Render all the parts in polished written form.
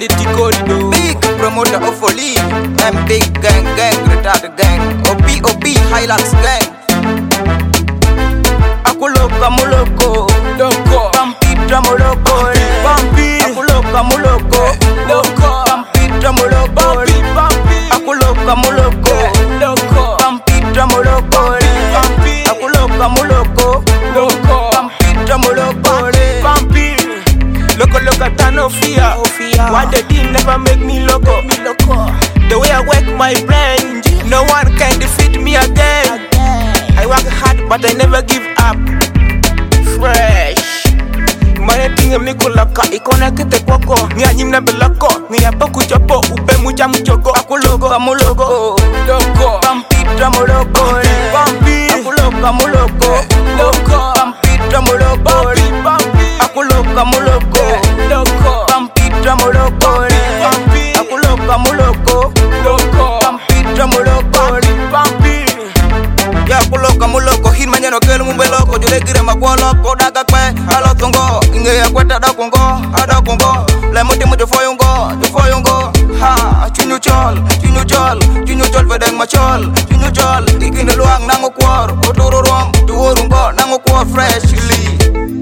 quality corridor. Big promoter of Oli, M big gang, retarded gang, OP, Hilux gang. Akuloka muloko, Doko, Pampitra muloko, Pampi, Akuloka muloko, Doko, Pampitra muloko, Pampi, Akuloka muloko, Doko, Pampitra muloko, Pampi, Akuloka muloko, Doko, Pampitra muloko, Pampi. Loco, no fear. What they did never make me loco. The way I work my brain, no one can defeat me again. I work hard, but I never give up. Fresh. Mane tinga mikulaka, ikona kete kwako. Ni anyimna belako, ni yapa kuchopo, upe mucha mchoko. Akuloka muloko, Doko, Pampitra muloko, Pampi, Akuloka muloko, Doko, Pampitra muloko, Pampi, Akuloka muloko, Doko, Pampitra muloko, Pampi, Akuloka muloko, Doko, Pampitra muloko, Pampi. Ya kuloka muloko, hin manyano kelu mumbeloko, jule gire magwaloko, daga kwe, alotongo, inge ya kweta adakongo, le muti mu jofoyongo, ha, chunyu chol, vedeng machol, chunyu chol, ikine luang nango kwar, otoro rom, tuorungo, nango kwar freshly.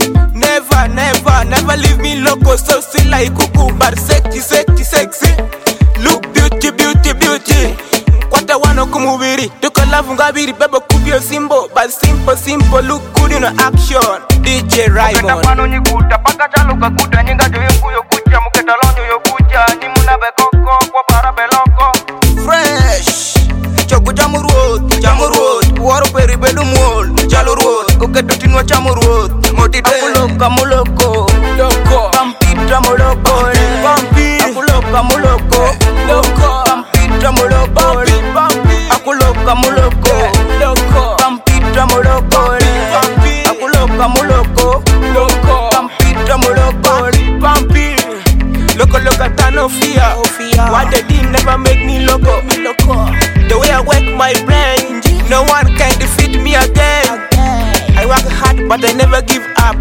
Never leave me loco, so sweet like cuckoo, but sexy. Look beauty. Kwata wano kumubiri, tuko love ngabiri, bebo kubio simple, but simple, look good in action. DJ Raymond. Muketa pano nyikuta, paka chalo kakuta, nyinga joyengu yokucha, muketa lonyo yokucha, nimuna bekoko, kwa para beloko. Fresh, choku chamuruot, waro peri bedu muol, chalo ruot, kuketu tinwa chamuruot, motide. Akuloka muloko, Doko, Pampitra muloko, Pampi, Akuloka muloko, Doko, Pampitra muloko, Pampi, Akuloka muloko, Doko, Pampitra muloko, Pampi, Akuloka muloko, Doko, Pampitra muloko, Pampi. Loco, no fear. What they did never make me loco. The way I work my brain, no one can defeat me again. I work hard, but I never give up.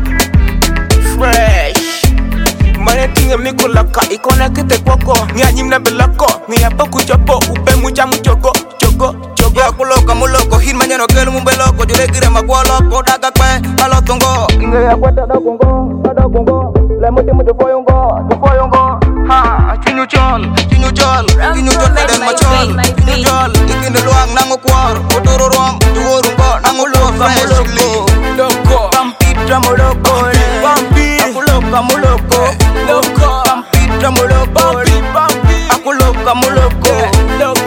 Fresh. Mane tinga mikulaka, ikona kete kwako. Ni anyimna belako, ni yapa kuchopo, upe mucha mchoko. Ya kuloka muloko, hin manyano kelu mumbeloko, jule gire magwaloko, daga kwe, alotongo, inge ya kweta adakongo, le muti mu jofoyongo, ha, chunyu chol, vedeng machol, ikine luang nango kwar, otoro rom, tuorungo, nango luang freshly. Doko, Pampitra muloko, Pampi, Akuloka muloko, Doko, Pampitra muloko, Pampi, Akuloka muloko, Doko.